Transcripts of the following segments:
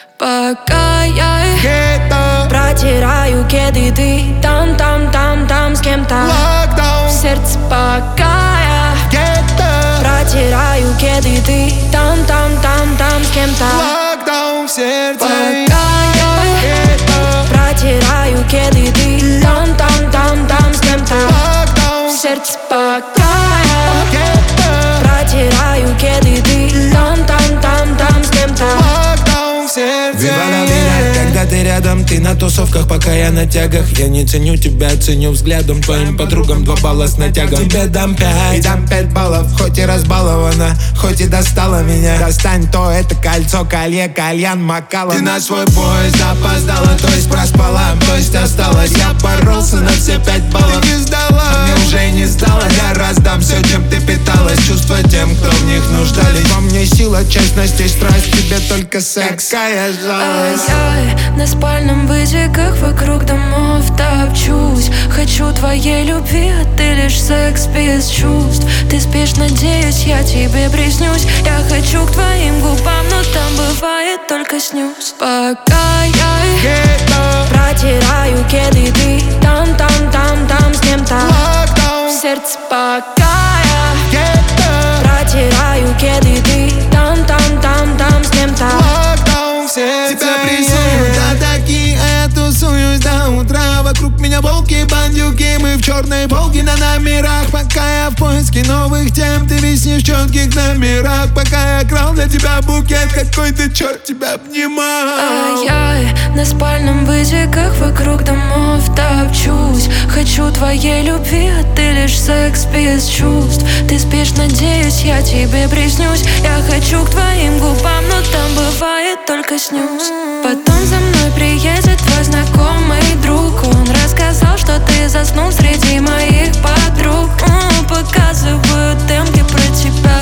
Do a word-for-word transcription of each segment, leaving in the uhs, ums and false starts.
Пока я Гетто, протираю кеды, ты там, там, там, там с кем-то. локдаун, В сердце пока я гетто, протираю кеды, ты там, там, там, там с кем-то. локдаун в сердце. Пока я Гетто, протираю кеды, ты там, там, там, там с кем-то. локдаун, В сердце пока я гетто, протираю кеды, ты там, там, там, там с кем-то. локдаун в сердце. Вивана меня, когда ты рядом, ты на тусовках, пока я на тягах. Я не ценю тебя, ценю взглядом, твоим подругам два балла с натягом. Тебе дам пять, и дам пять баллов, хоть и разбалована, хоть и достала меня. Достань то, это кольцо, колье, кальян, макала. Ты на свой поезд опоздала, то есть проспала, то есть осталась. Я боролся на все пять баллов, Ты не сдала, а мне уже не стало. Я раздам все, чем ты питалась, чувства тем, кто в них нуждались. Во мне сила, честность и страсть, тебе только секс. Какая жалость. Я на спальном бытиках вокруг домов топчусь. Хочу твоей любви, а ты лишь секс без чувств. Ты спишь, надеюсь, я тебе приснюсь. Я хочу к твоим губам, но там бывает только снюс. Пока я гетто, протираю кеды, ты там, там, там, там с кем-то. локдаун, В сердце пока я гетто, протираю кеды, ты там, там, там, там с кем-то. локдаун в сердце. Тебя прессуют атаки, а я тусуюсь до утра. Вокруг меня волки, бандюки, мы в черной волге на номерах. Пока я в поиске новых тем, ты виснешь в четких номерах. Пока я крал для тебя букет, какой ты черт тебя обнимал. А я на спальном бытиках вокруг домов топчусь. Хочу твоей любви, а ты лишь секс без чувств. Ты спишь, надеюсь, я тебе приснюсь. Я хочу к твоим губам, но там бывает только снюс. Потом за мной приедет твой знакомый друг. Он рассказал, что ты заснул среди моих подруг. М, Показывают демки про тебя,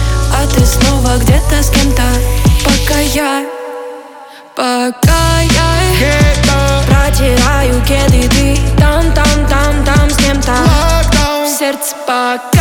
а ты снова где-то с кем-то. Пока я Пока я Гетто, протираю кеды, ты там, там, там, там с кем-то. локдаун, В сердце пока